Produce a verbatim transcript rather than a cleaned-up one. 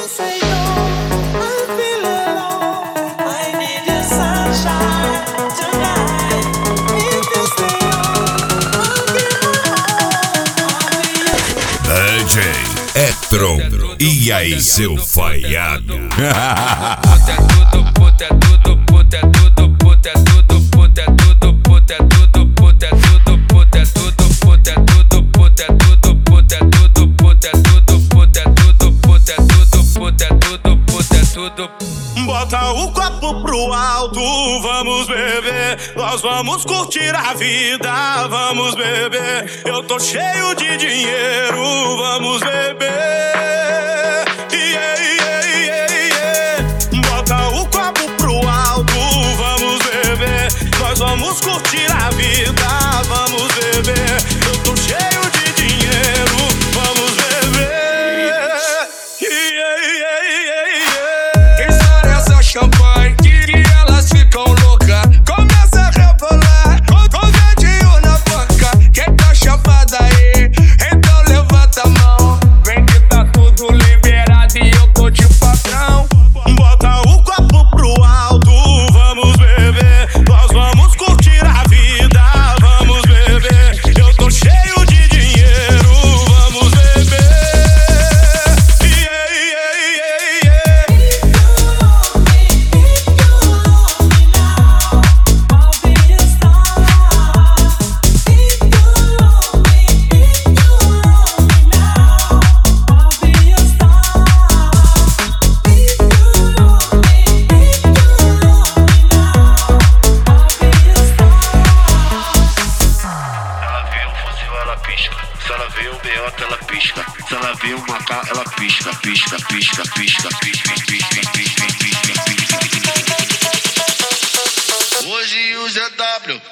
Etron, e aí seu falhado? Puta é tudo, puta é tudo, puta é tudo, puta é tudo, puta é tudo, puta é tudo, puta é tudo, puta é tudo, puta é tudo, puta é tudo, puta é tudo, puta é tudo, puta é tudo, puta é tudo, puta é tudo, puta é tudo. Bota o copo pro alto, vamos beber. Nós vamos curtir a vida, vamos beber. Eu tô cheio de dinheiro, vamos beber. Yeah, yeah, yeah, yeah. Bota o copo pro alto, vamos beber. Nós vamos curtir a vida, vamos beber. Eu tô cheio de dinheiro, vamos beber. Yeah, yeah, yeah, yeah. Quem sabe essa champanhe que elas ficam loucas? Começa a rebolar com, com o dedinho na boca. Quem tá chapada aí? Então levanta a mão. Vem que tá tudo liberado e eu tô de patrão. Bota o copo pro alto, vamos beber. Nós vamos curtir a vida, vamos beber. Eu tô cheio de dinheiro, vamos beber. Yeah, yeah, yeah, yeah. Ela vê um fuzil, ela pisca. Se ela vê um meiota, ela pisca. Se ela vê um macar, ela pisca, pisca, pisca, pisca, pisca, pisca, pisca, pisca, pisca. Hoje o Z W